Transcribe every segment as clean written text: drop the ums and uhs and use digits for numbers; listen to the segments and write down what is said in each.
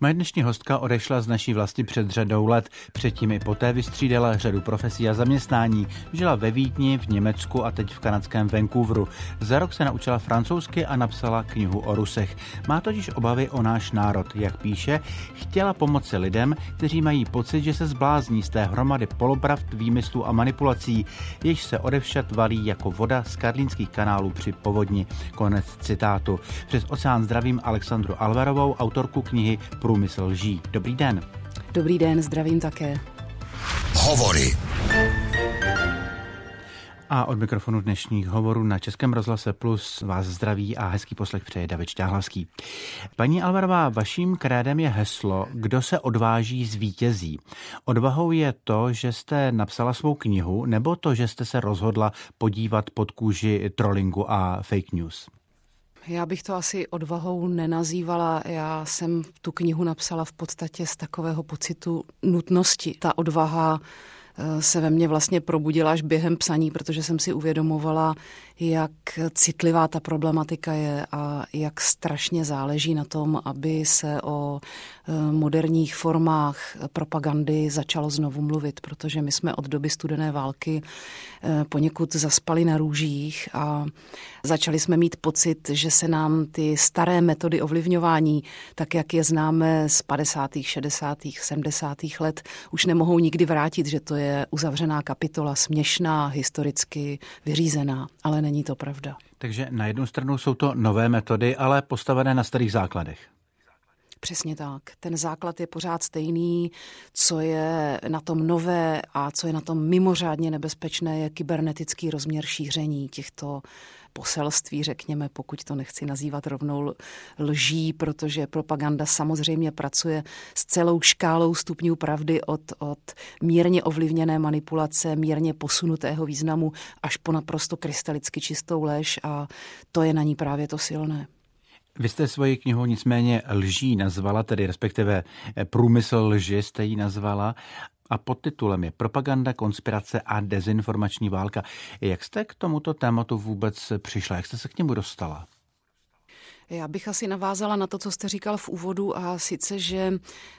Moje dnešní hostka odešla z naší vlasti před řadou let. Předtím i poté vystřídala řadu profesí a zaměstnání. Žila ve Vídni, v Německu a teď v kanadském Vancouveru. Za rok se naučila francouzsky a napsala knihu o Rusech. Má totiž obavy o náš národ. Jak píše, chtěla pomoci lidem, kteří mají pocit, že se zblázní z té hromady polopravd, výmyslů a manipulací, jež se odevšad valí jako voda z karlínských kanálů při povodni. Konec citátu. Přes oceán zdravím Alexandru Alvarovou, autorku knihy Průmysl lží. Dobrý den. Dobrý den, zdravím také. Hovory. A od mikrofonu dnešních hovorů na Českém rozhlase Plus vás zdraví a hezký poslech přeje David Šťáhlavský. Paní Alvarová, vaším krédem je heslo Kdo se odváží zvítězí. Odvahou je to, že jste napsala svou knihu, nebo to, že jste se rozhodla podívat pod kůži trollingu a fake news? Já bych to asi odvahou nenazývala. Já jsem tu knihu napsala v podstatě z takového pocitu nutnosti. Ta odvaha se ve mně vlastně probudila až během psaní, protože jsem si uvědomovala, jak citlivá ta problematika je a jak strašně záleží na tom, aby se o moderních formách propagandy začalo znovu mluvit, protože my jsme od doby studené války poněkud zaspali na růžích a začali jsme mít pocit, že se nám ty staré metody ovlivňování, tak jak je známe z 50., 60., 70. let, už nemohou nikdy vrátit, že to je uzavřená kapitola, směšná, historicky vyřízená, ale není to pravda. Takže na jednu stranu jsou to nové metody, ale postavené na starých základech. Přesně tak. Ten základ je pořád stejný. Co je na tom nové a co je na tom mimořádně nebezpečné, je kybernetický rozměr šíření těchto poselství, řekněme, pokud to nechci nazývat rovnou lží, protože propaganda samozřejmě pracuje s celou škálou stupňů pravdy od mírně ovlivněné manipulace, mírně posunutého významu až po naprosto krystalicky čistou lež a to je na ní právě to silné. Vy jste svoji knihu nicméně lží nazvala, tedy respektive Průmysl lži jste ji nazvala a podtitulem je Propaganda, konspirace a dezinformační válka. Jak jste k tomuto tématu vůbec přišla? Jak jste se k němu dostala? Já bych asi navázala na to, co jste říkal v úvodu a sice, že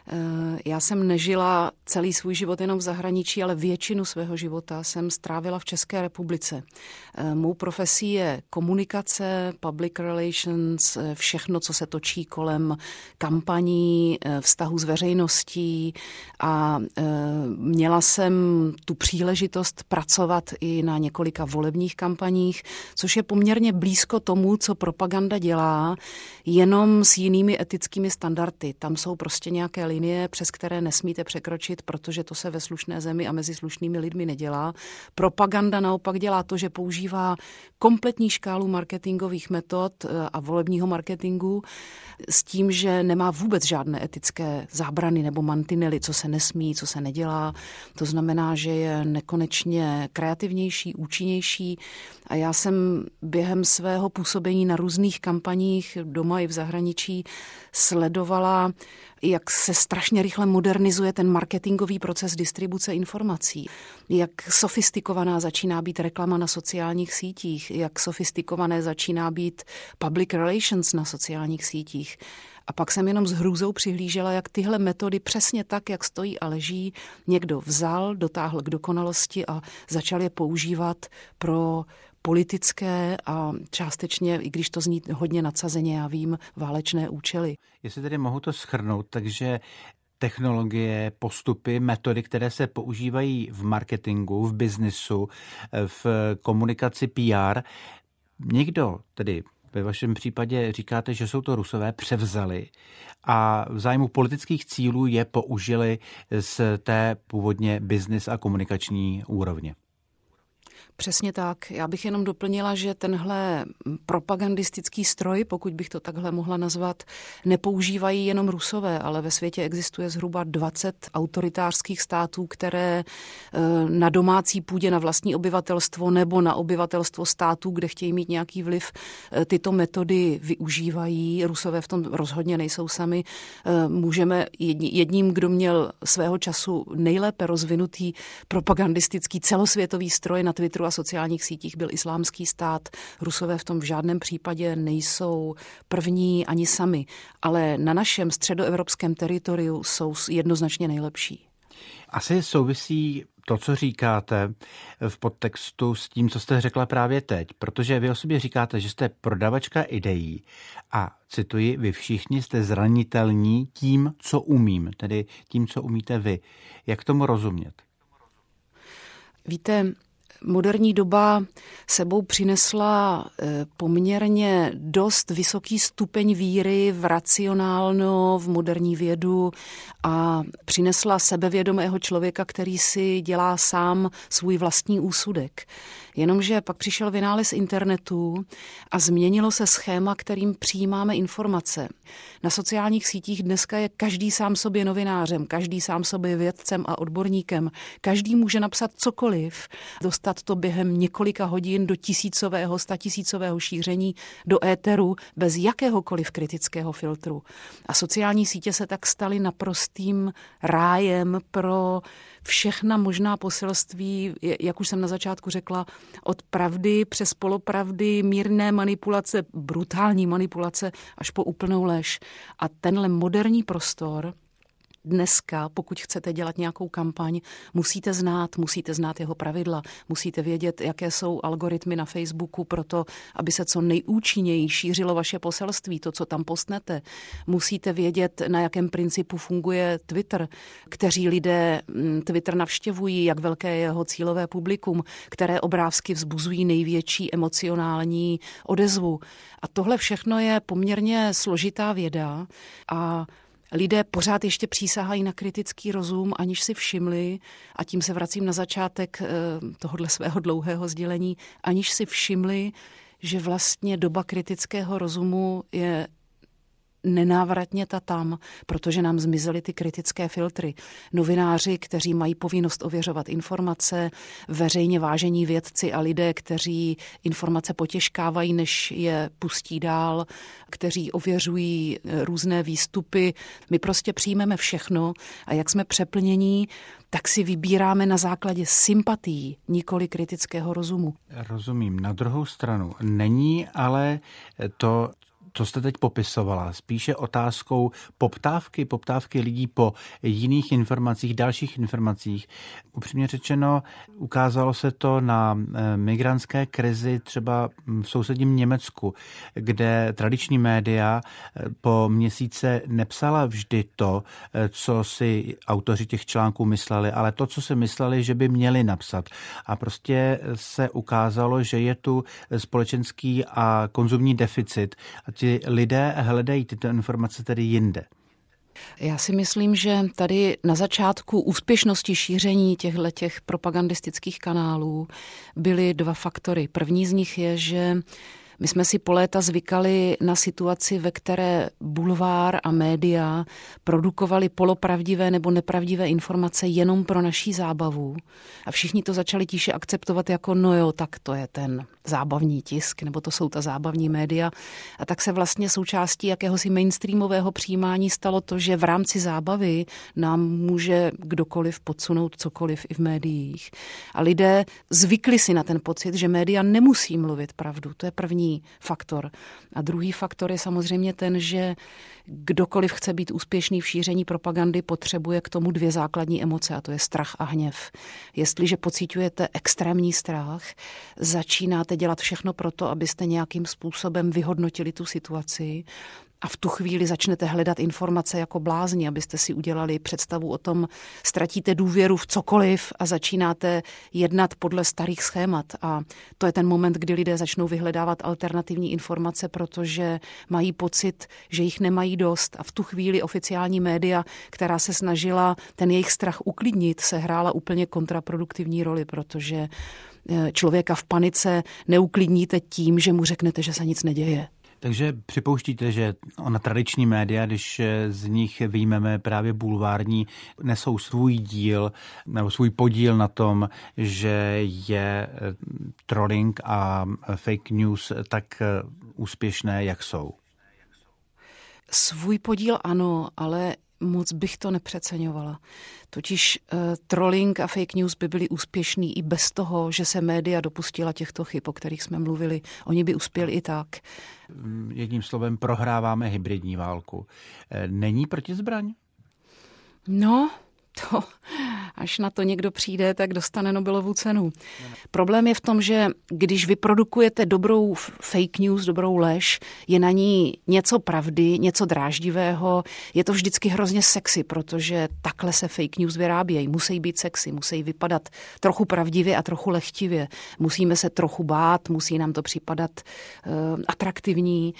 já jsem nežila celý svůj život jenom v zahraničí, ale většinu svého života jsem strávila v České republice. Mou profesí je komunikace, public relations, všechno, co se točí kolem kampaní, vztahu s veřejností a měla jsem tu příležitost pracovat i na několika volebních kampaních, což je poměrně blízko tomu, co propaganda dělá, jenom s jinými etickými standardy. Tam jsou prostě nějaké linie, přes které nesmíte překročit, protože to se ve slušné zemi a mezi slušnými lidmi nedělá. Propaganda naopak dělá to, že používá kompletní škálu marketingových metod a volebního marketingu s tím, že nemá vůbec žádné etické zábrany nebo mantinely, co se nesmí, co se nedělá. To znamená, že je nekonečně kreativnější, účinnější a já jsem během svého působení na různých kampaních doma i v zahraničí sledovala, jak se strašně rychle modernizuje ten marketingový proces distribuce informací, jak sofistikovaná začíná být reklama na sociálních sítích, jak sofistikované začíná být public relations na sociálních sítích. A pak jsem jenom s hrůzou přihlížela, jak tyhle metody přesně tak, jak stojí a leží, někdo vzal, dotáhl k dokonalosti a začal je používat pro politické a částečně, i když to zní hodně nadsazeně, já vím, válečné účely. Jestli tedy mohu to shrnout, takže technologie, postupy, metody, které se používají v marketingu, v biznisu, v komunikaci PR, někdo tedy ve vašem případě říkáte, že jsou to Rusové, převzali a v zájmu politických cílů je použili z té původně biznis a komunikační úrovně. Přesně tak. Já bych jenom doplnila, že tenhle propagandistický stroj, pokud bych to takhle mohla nazvat, nepoužívají jenom Rusové, ale ve světě existuje zhruba 20 autoritářských států, které na domácí půdě na vlastní obyvatelstvo nebo na obyvatelstvo států, kde chtějí mít nějaký vliv, tyto metody využívají. Rusové v tom rozhodně nejsou sami. Můžeme jedním, kdo měl svého času nejlépe rozvinutý propagandistický celosvětový stroj na Twitteru a sociálních sítích byl Islámský stát. Rusové v tom v žádném případě nejsou první ani sami, ale na našem středoevropském teritoriu jsou jednoznačně nejlepší. Asi souvisí to, co říkáte v podtextu s tím, co jste řekla právě teď, protože vy o sobě říkáte, že jste prodavačka ideí a cituji, vy všichni jste zranitelní tím, co umím, tedy tím, co umíte vy. Jak tomu rozumět? Víte, moderní doba sebou přinesla poměrně dost vysoký stupeň víry v racionálno, v moderní vědu a přinesla sebevědomého člověka, který si dělá sám svůj vlastní úsudek. Jenomže pak přišel vynález internetu a změnilo se schéma, kterým přijímáme informace. Na sociálních sítích dneska je každý sám sobě novinářem, každý sám sobě vědcem a odborníkem. Každý může napsat cokoliv, dostat to během několika hodin do tisícového, statisícového šíření do éteru bez jakéhokoliv kritického filtru. A sociální sítě se tak staly naprostým rájem pro všechna možná poselství, jak už jsem na začátku řekla, od pravdy přes polopravdy, mírné manipulace, brutální manipulace až po úplnou lež. A tenhle moderní prostor dneska, pokud chcete dělat nějakou kampaň, musíte znát jeho pravidla, musíte vědět, jaké jsou algoritmy na Facebooku pro to, aby se co nejúčinněji šířilo vaše poselství, to, co tam postnete. Musíte vědět, na jakém principu funguje Twitter, kteří lidé Twitter navštěvují, jak velké je jeho cílové publikum, které obrázky vzbuzují největší emocionální odezvu. A tohle všechno je poměrně složitá věda a lidé pořád ještě přísahají na kritický rozum, aniž si všimli, a tím se vracím na začátek tohohle svého dlouhého sdělení, aniž si všimli, že vlastně doba kritického rozumu je nenávratně tam, protože nám zmizely ty kritické filtry. Novináři, kteří mají povinnost ověřovat informace, veřejně vážení vědci a lidé, kteří informace potěžkávají, než je pustí dál, kteří ověřují různé výstupy. My prostě přijmeme všechno a jak jsme přeplnění, tak si vybíráme na základě sympatií, nikoli kritického rozumu. Rozumím. Na druhou stranu není ale to, co jste teď popisovala, spíše otázkou poptávky lidí po jiných informacích, dalších informacích. Upřímně řečeno, ukázalo se to na migrantské krizi třeba v sousedním Německu, kde tradiční média po měsíce nepsala vždy to, co si autoři těch článků mysleli, ale to, co si mysleli, že by měli napsat. A prostě se ukázalo, že je tu společenský a konzumní deficit. A ti lidé hledají tyto informace tedy jinde. Já si myslím, že tady na začátku úspěšnosti šíření těchto propagandistických kanálů byly dva faktory. První z nich je, že my jsme si po léta zvykali na situaci, ve které bulvár a média produkovali polopravdivé nebo nepravdivé informace jenom pro naší zábavu. A všichni to začali tiše akceptovat jako no jo, tak to je ten zábavní tisk, nebo to jsou ta zábavní média. A tak se vlastně součástí jakéhosi mainstreamového přijímání stalo to, že v rámci zábavy nám může kdokoliv podsunout cokoliv i v médiích. A lidé zvykli si na ten pocit, že média nemusí mluvit pravdu. To je první faktor. A druhý faktor je samozřejmě ten, že kdokoliv chce být úspěšný v šíření propagandy, potřebuje k tomu dvě základní emoce, a to je strach a hněv. Jestliže pociťujete extrémní strach, začínáte dělat všechno pro to, abyste nějakým způsobem vyhodnotili tu situaci, a v tu chvíli začnete hledat informace jako blázni, abyste si udělali představu o tom, ztratíte důvěru v cokoliv a začínáte jednat podle starých schémat. A to je ten moment, kdy lidé začnou vyhledávat alternativní informace, protože mají pocit, že jich nemají dost. A v tu chvíli oficiální média, která se snažila ten jejich strach uklidnit, sehrála úplně kontraproduktivní roli, protože člověka v panice neuklidníte tím, že mu řeknete, že se nic neděje. Takže připouštíte, že ona tradiční média, když z nich vyjmeme právě bulvární, nesou svůj díl nebo svůj podíl na tom, že je trolling a fake news tak úspěšné, jak jsou? Svůj podíl ano, ale moc bych to nepřeceňovala. Totiž trolling a fake news by byly úspěšný i bez toho, že se média dopustila těchto chyb, o kterých jsme mluvili. Oni by uspěli i tak. Jedním slovem prohráváme hybridní válku. Není protizbraň? No, to, až na to někdo přijde, tak dostane Nobelovu cenu. Problém je v tom, že když vyprodukujete dobrou fake news, dobrou lež, je na ní něco pravdy, něco dráždivého, je to vždycky hrozně sexy, protože takhle se fake news vyrábějí. Musí být sexy, musí vypadat trochu pravdivě a trochu lehtivě. Musíme se trochu bát, musí nám to připadat atraktivní.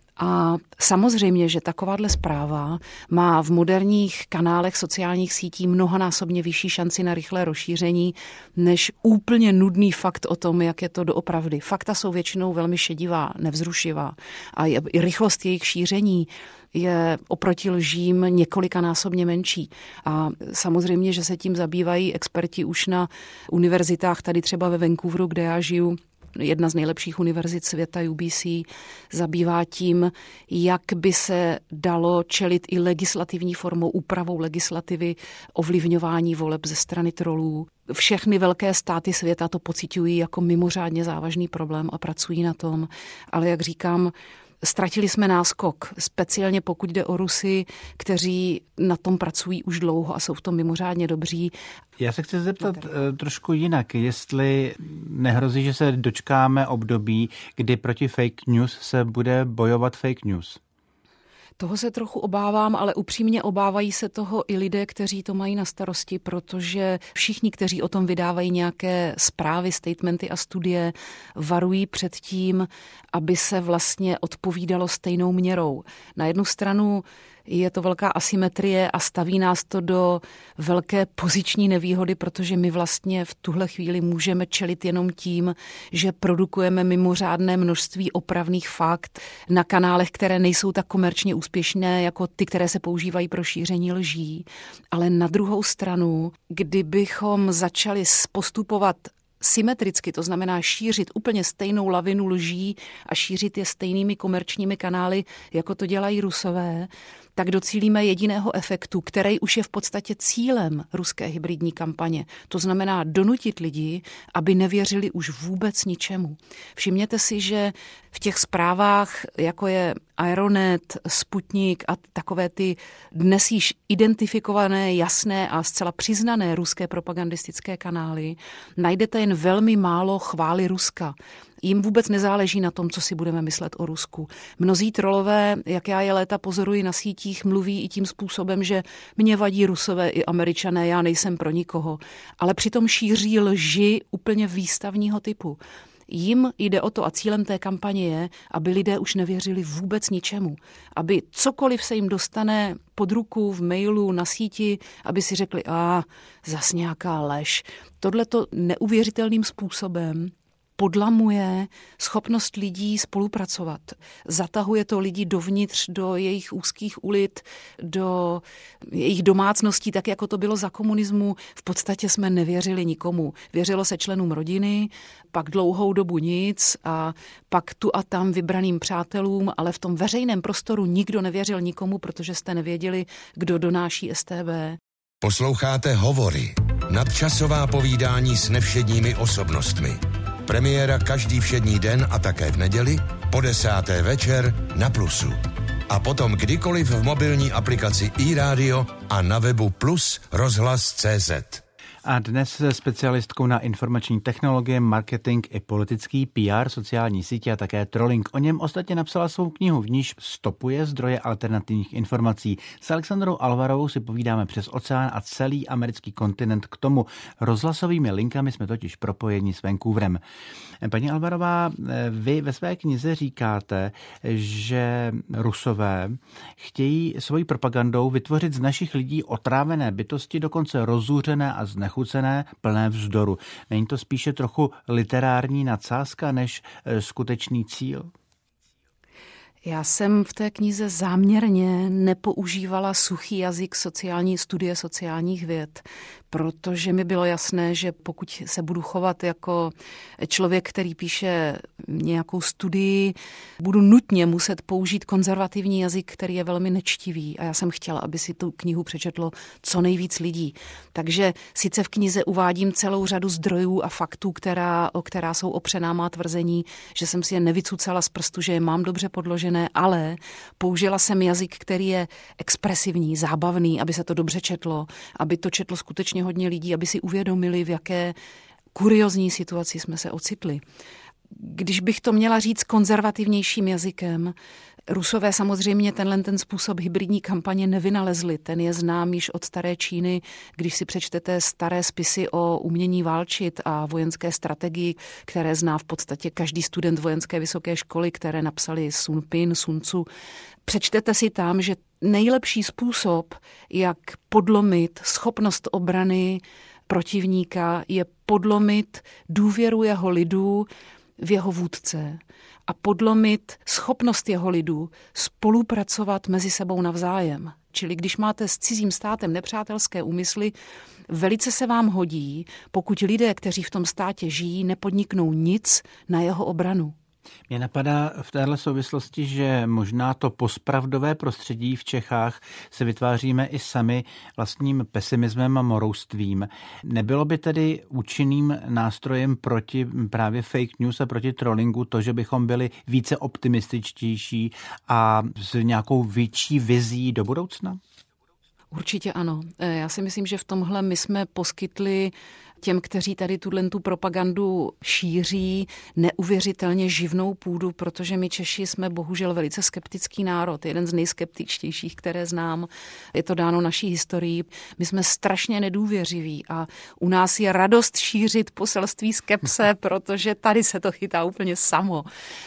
A samozřejmě, že takováhle zpráva má v moderních kanálech sociálních sítí mnohonásobně vyšší šanci na rychlé rozšíření než úplně nudný fakt o tom, jak je to doopravdy. Fakta jsou většinou velmi šedivá, nevzrušivá a i rychlost jejich šíření je oproti lžím několikanásobně menší. A samozřejmě, že se tím zabývají experti už na univerzitách, tady třeba ve Vancouveru, kde já žiju. Jedna z nejlepších univerzit světa, UBC, zabývá tím, jak by se dalo čelit i legislativní formou, úpravou legislativy, ovlivňování voleb ze strany trolů. Všechny velké státy světa to pociťují jako mimořádně závažný problém a pracují na tom. Ale jak říkám, ztratili jsme náskok, speciálně pokud jde o Rusy, kteří na tom pracují už dlouho a jsou v tom mimořádně dobří. Já se chci zeptat trošku jinak, jestli nehrozí, že se dočkáme období, kdy proti fake news se bude bojovat fake news. Toho se trochu obávám, ale upřímně obávají se toho i lidé, kteří to mají na starosti, protože všichni, kteří o tom vydávají nějaké zprávy, statementy a studie, varují před tím, aby se vlastně odpovídalo stejnou měrou. Na jednu stranu je to velká asymetrie a staví nás to do velké poziční nevýhody, protože my vlastně v tuhle chvíli můžeme čelit jenom tím, že produkujeme mimořádné množství opravných fakt na kanálech, které nejsou tak komerčně úspěšné jako ty, které se používají pro šíření lží. Ale na druhou stranu, kdybychom začali postupovat symetricky, to znamená šířit úplně stejnou lavinu lží a šířit je stejnými komerčními kanály, jako to dělají Rusové, tak docílíme jediného efektu, který už je v podstatě cílem ruské hybridní kampaně. To znamená donutit lidi, aby nevěřili už vůbec ničemu. Všimněte si, že v těch zprávách, jako je Aeronet, Sputnik a takové ty dnes již identifikované, jasné a zcela přiznané ruské propagandistické kanály, najdete jen velmi málo chvály Ruska. Jim vůbec nezáleží na tom, co si budeme myslet o Rusku. Mnozí trolové, jak já je léta pozoruji na sítích, mluví i tím způsobem, že mě vadí Rusové i Američané, já nejsem pro nikoho. Ale přitom šíří lži úplně výstavního typu. Jim jde o to a cílem té kampaně je, aby lidé už nevěřili vůbec ničemu. Aby cokoliv se jim dostane pod ruku, v mailu, na síti, aby si řekli, zas nějaká lež. Tohleto neuvěřitelným způsobem podlamuje schopnost lidí spolupracovat. Zatahuje to lidi dovnitř, do jejich úzkých ulic, do jejich domácností, tak jako to bylo za komunismu. V podstatě jsme nevěřili nikomu. Věřilo se členům rodiny, pak dlouhou dobu nic a pak tu a tam vybraným přátelům, ale v tom veřejném prostoru nikdo nevěřil nikomu, protože jste nevěděli, kdo donáší STB. Posloucháte Hovory. Nadčasová povídání s nevšedními osobnostmi. Premiéra každý všední den a také v neděli po 10. večer na Plusu. A potom kdykoliv v mobilní aplikaci iRádio a na webu Plus rozhlas.cz. A dnes se specialistkou na informační technologie, marketing i politický PR, sociální sítě a také trolling. O něm ostatně napsala svou knihu, v níž stopuje zdroje alternativních informací. S Alexandrou Alvarovou si povídáme přes oceán a celý americký kontinent k tomu. Rozhlasovými linkami jsme totiž propojeni s Vancouverem. Paní Alvarová, vy ve své knize říkáte, že Rusové chtějí svojí propagandou vytvořit z našich lidí otrávené bytosti, dokonce rozzuřené a znechucené, plné vzdoru. Není to spíše trochu literární nadsázka než skutečný cíl? Já jsem v té knize záměrně nepoužívala suchý jazyk studie sociálních věd, protože mi bylo jasné, že pokud se budu chovat jako člověk, který píše nějakou studii, budu nutně muset použít konzervativní jazyk, který je velmi nečtivý. A já jsem chtěla, aby si tu knihu přečetlo co nejvíc lidí. Takže sice v knize uvádím celou řadu zdrojů a faktů, která jsou opřená má tvrzení, že jsem si je nevycucala z prstu, že je mám dobře podložené, ale použila jsem jazyk, který je expresivní, zábavný, aby se to dobře četlo, aby to četlo skutečně hodně lidí, aby si uvědomili, v jaké kuriozní situaci jsme se ocitli. Když bych to měla říct konzervativnějším jazykem, Rusové samozřejmě ten způsob hybridní kampaně nevynalezli. Ten je znám již od staré Číny, když si přečtete staré spisy o umění válčit a vojenské strategii, které zná v podstatě každý student vojenské vysoké školy, které napsali Sun Pin, Sun Tzu. Přečtete si tam, že nejlepší způsob, jak podlomit schopnost obrany protivníka, je podlomit důvěru jeho lidu v jeho vůdce a podlomit schopnost jeho lidu spolupracovat mezi sebou navzájem. Čili když máte s cizím státem nepřátelské úmysly, velice se vám hodí, pokud lidé, kteří v tom státě žijí, nepodniknou nic na jeho obranu. Mě napadá v téhle souvislosti, že možná to postpravdové prostředí v Čechách se vytváříme i sami vlastním pesimismem a moroustvím. Nebylo by tedy účinným nástrojem proti právě fake news a proti trollingu to, že bychom byli více optimističtější a s nějakou větší vizí do budoucna? Určitě ano. Já si myslím, že v tomhle my jsme poskytli těm, kteří tady tu propagandu šíří, neuvěřitelně živnou půdu, protože my Češi jsme bohužel velice skeptický národ, jeden z nejskeptičtějších, které znám. Je to dáno naší historií. My jsme strašně nedůvěřiví a u nás je radost šířit poselství skepse, protože tady se to chytá úplně samo.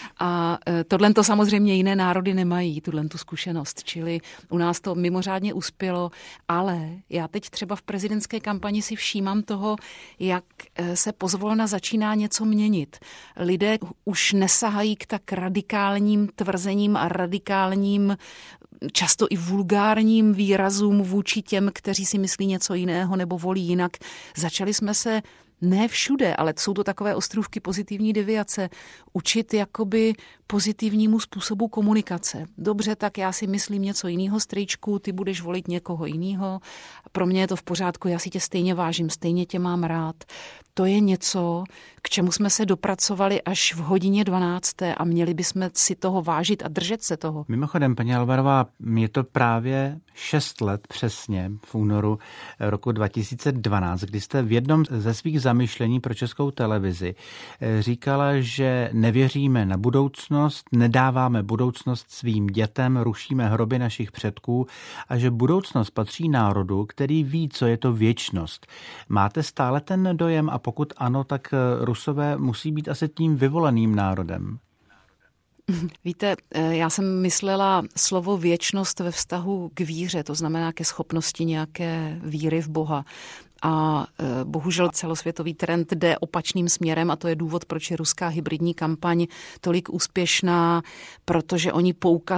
A tohle to samozřejmě jiné národy nemají, tu zkušenost, čili u nás to mimořádně uspělo, ale já teď třeba v prezidentské kampani si všímám toho, jak se pozvolna začíná něco měnit. Lidé už nesahají k tak radikálním tvrzením a radikálním, často i vulgárním výrazům vůči těm, kteří si myslí něco jiného nebo volí jinak. Začali jsme se ne všude, ale jsou to takové ostrůvky pozitivní deviace, učit jakoby pozitivnímu způsobu komunikace. Dobře, tak já si myslím něco jiného, strýčku, ty budeš volit někoho jiného. Pro mě je to v pořádku, já si tě stejně vážím, stejně tě mám rád. To je něco, k čemu jsme se dopracovali až v hodině 12. a měli bychom si toho vážit a držet se toho. Mimochodem, paní Alvarová, je to právě 6 let přesně v únoru roku 2012, kdy jste v jednom ze svých zamyšlení pro Českou televizi říkala, že nevěříme na budoucnost, nedáváme budoucnost svým dětem, rušíme hroby našich předků a že budoucnost patří národu, který ví, co je to věčnost. Máte stále ten dojem a pokud ano, tak Rusové musí být asi tím vyvoleným národem. Víte, já jsem myslela slovo věčnost ve vztahu k víře, to znamená ke schopnosti nějaké víry v Boha. A bohužel celosvětový trend jde opačným směrem a to je důvod, proč je ruská hybridní kampaň tolik úspěšná, protože oni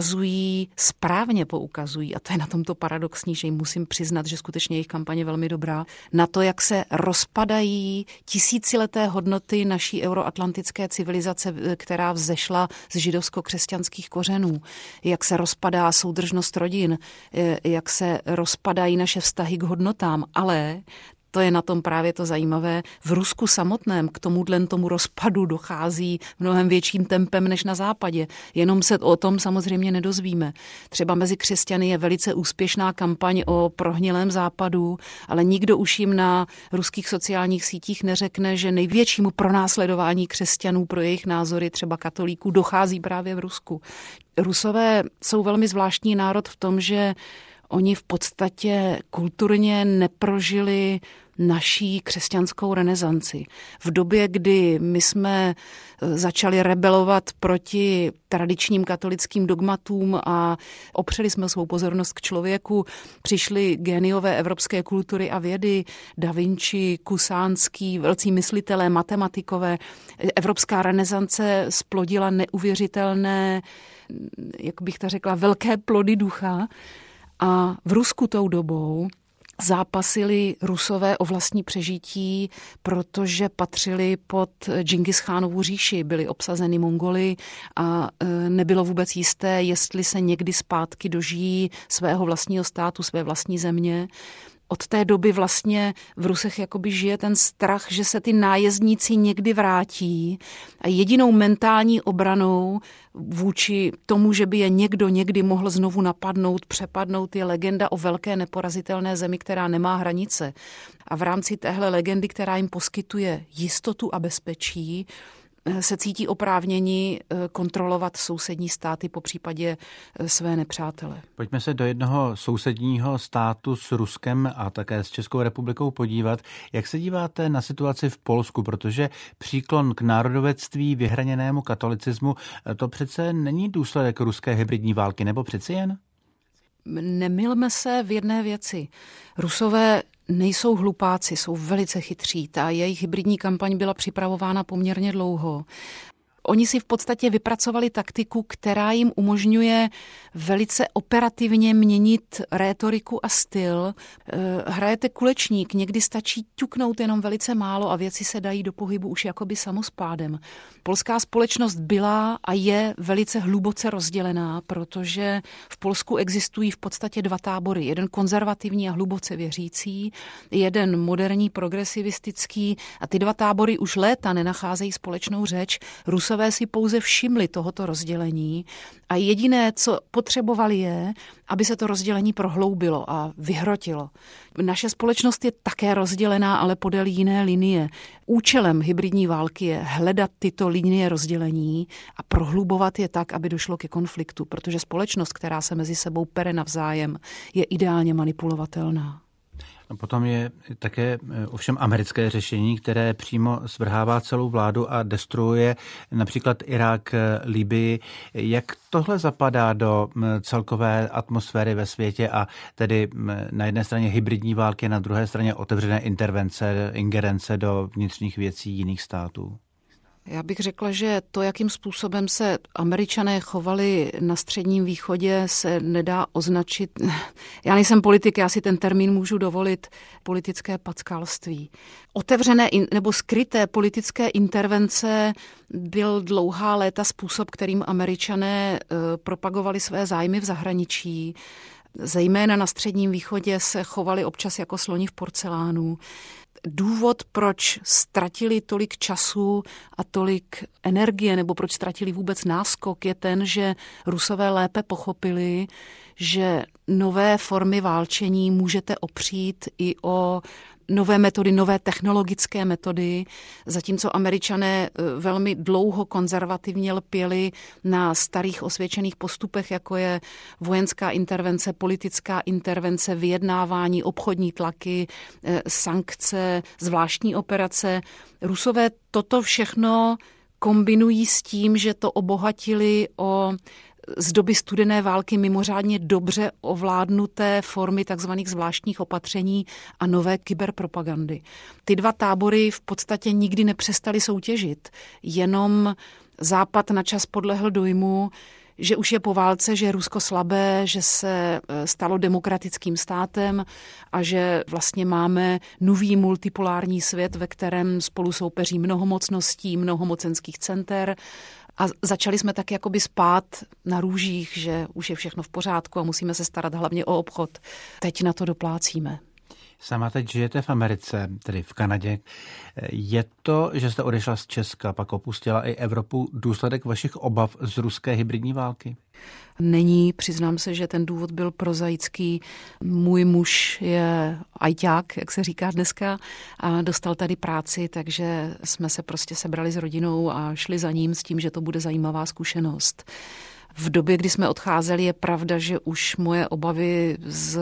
správně poukazují, a to je na tomto paradoxní, že jim musím přiznat, že skutečně jejich kampaň je velmi dobrá, na to, jak se rozpadají tisícileté hodnoty naší euroatlantické civilizace, která vzešla z židovsko-křesťanských kořenů, jak se rozpadá soudržnost rodin, jak se rozpadají naše vztahy k hodnotám, ale to je na tom právě to zajímavé. V Rusku samotném k tomu rozpadu dochází mnohem větším tempem než na západě. Jenom se o tom samozřejmě nedozvíme. Třeba mezi křesťany je velice úspěšná kampaň o prohnilém západu, ale nikdo už jim na ruských sociálních sítích neřekne, že největšímu pronásledování křesťanů pro jejich názory, třeba katolíků, dochází právě v Rusku. Rusové jsou velmi zvláštní národ v tom, že oni v podstatě kulturně neprožili naší křesťanskou renesanci. V době, kdy my jsme začali rebelovat proti tradičním katolickým dogmatům a opřeli jsme svou pozornost k člověku, přišli géniové evropské kultury a vědy, Da Vinci, Kusánský, velcí myslitelé, matematikové. Evropská renesance splodila neuvěřitelné, jak bych to řekla, velké plody ducha. A v Rusku tou dobou zápasili Rusové o vlastní přežití, protože patřili pod Džingischánovu říši, byli obsazeni Mongoly a nebylo vůbec jisté, jestli se někdy zpátky dožijí svého vlastního státu, své vlastní země. Od té doby vlastně v Rusech jakoby žije ten strach, že se ty nájezdníci někdy vrátí a jedinou mentální obranou vůči tomu, že by je někdo někdy mohl znovu napadnout, přepadnout, je legenda o velké neporazitelné zemi, která nemá hranice. A v rámci téhle legendy, která jim poskytuje jistotu a bezpečí, se cítí oprávněni kontrolovat sousední státy, popřípadě své nepřátele. Pojďme se do jednoho sousedního státu s Ruskem a také s Českou republikou podívat. Jak se díváte na situaci v Polsku, protože příklon k národovectví, vyhraněnému katolicismu, to přece není důsledek ruské hybridní války, nebo přeci jen? Nemylme se v jedné věci. Rusové nejsou hlupáci, jsou velice chytří. Ta jejich hybridní kampaň byla připravována poměrně dlouho. Oni si v podstatě vypracovali taktiku, která jim umožňuje velice operativně měnit rétoriku a styl. Hrajete kulečník, někdy stačí ťuknout jenom velice málo a věci se dají do pohybu už jakoby samospádem. Polská společnost byla a je velice hluboce rozdělená, protože v Polsku existují v podstatě dva tábory. Jeden konzervativní a hluboce věřící, jeden moderní, progresivistický a ty dva tábory už léta nenacházejí společnou řeč. Rusové si pouze všimli tohoto rozdělení a jediné, co potřebovali je, aby se to rozdělení prohloubilo a vyhrotilo. Naše společnost je také rozdělená, ale podél jiné linie. Účelem hybridní války je hledat tyto linie rozdělení a prohlubovat je tak, aby došlo ke konfliktu, protože společnost, která se mezi sebou pere navzájem, je ideálně manipulovatelná. Potom je také ovšem americké řešení, které přímo svrhává celou vládu a destruuje například Irák, Libyi. Jak tohle zapadá do celkové atmosféry ve světě a tedy na jedné straně hybridní války, na druhé straně otevřené intervence, ingerence do vnitřních věcí jiných států? Já bych řekla, že to, jakým způsobem se Američané chovali na Středním východě, se nedá označit. Já nejsem politik, já si ten termín můžu dovolit, politické packalství. Otevřené nebo skryté politické intervence byl dlouhá léta způsob, kterým Američané propagovali své zájmy v zahraničí. Zejména na Středním východě se chovali občas jako sloni v porcelánu. Důvod, proč ztratili tolik času a tolik energie, nebo proč ztratili vůbec náskok, je ten, že Rusové lépe pochopili, že nové formy válčení můžete opřít i o nové metody, nové technologické metody, zatímco Američané velmi dlouho konzervativně lpěli na starých osvědčených postupech, jako je vojenská intervence, politická intervence, vyjednávání, obchodní tlaky, sankce, zvláštní operace. Rusové toto všechno kombinují s tím, že to obohatili o z doby studené války mimořádně dobře ovládnuté formy takzvaných zvláštních opatření a nové kyberpropagandy. Ty dva tábory v podstatě nikdy nepřestaly soutěžit, jenom Západ na čas podlehl dojmu, že už je po válce, že je Rusko slabé, že se stalo demokratickým státem a že vlastně máme nový multipolární svět, ve kterém spolu soupeří mnoho mocností, mnoho mocenských center. A začali jsme tak jakoby spát na růžích, že už je všechno v pořádku a musíme se starat hlavně o obchod. Teď na to doplácíme. Sama teď žijete v Americe, tedy v Kanadě. Je to, že jste odešla z Česka, pak opustila i Evropu, důsledek vašich obav z ruské hybridní války? Není, přiznám se, že ten důvod byl prozaický. Můj muž je ajťák, jak se říká dneska, a dostal tady práci, takže jsme se prostě sebrali s rodinou a šli za ním s tím, že to bude zajímavá zkušenost. V době, kdy jsme odcházeli, je pravda, že už moje obavy z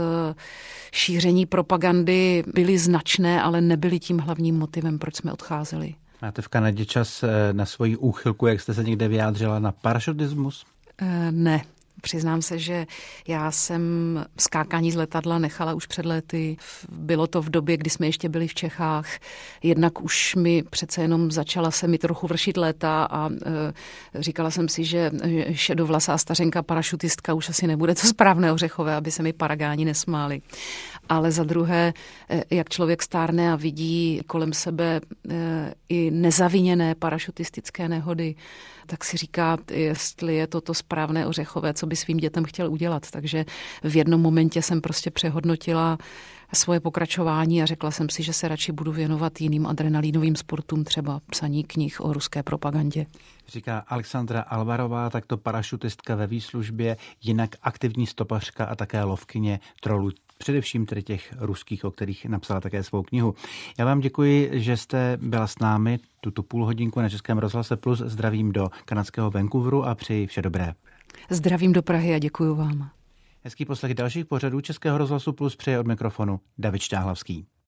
šíření propagandy byly značné, ale nebyly tím hlavním motivem, proč jsme odcházeli. Máte v Kanadě čas na svoji úchylku, jak jste se někde vyjádřila, na parašutismus? Ne. Přiznám se, že já jsem skákání z letadla nechala už před lety. Bylo to v době, kdy jsme ještě byli v Čechách. Jednak už mi přece jenom začala se mi trochu vršit léta a říkala jsem si, že šedovlasá stařenka parašutistka už asi nebude to správné ořechové, aby se mi paragáni nesmáli. Ale za druhé, jak člověk stárne a vidí kolem sebe i nezaviněné parašutistické nehody, tak si říká, jestli je to správné ořechové, co by svým dětem chtěl udělat. Takže v jednom momentě jsem prostě přehodnotila svoje pokračování a řekla jsem si, že se radši budu věnovat jiným adrenalínovým sportům, třeba psaní knih o ruské propagandě. Říká Alexandra Alvarová, takto parašutistka ve výslužbě, jinak aktivní stopařka a také lovkyně trolů. Především tedy těch ruských, o kterých napsala také svou knihu. Já vám děkuji, že jste byla s námi tuto půlhodinku na Českém rozhlase Plus. Zdravím do kanadského Vancouveru a přeji vše dobré. Zdravím do Prahy a děkuji vám. Hezký poslech dalších pořadů Českého rozhlasu Plus přeje od mikrofonu David Štáhlavský.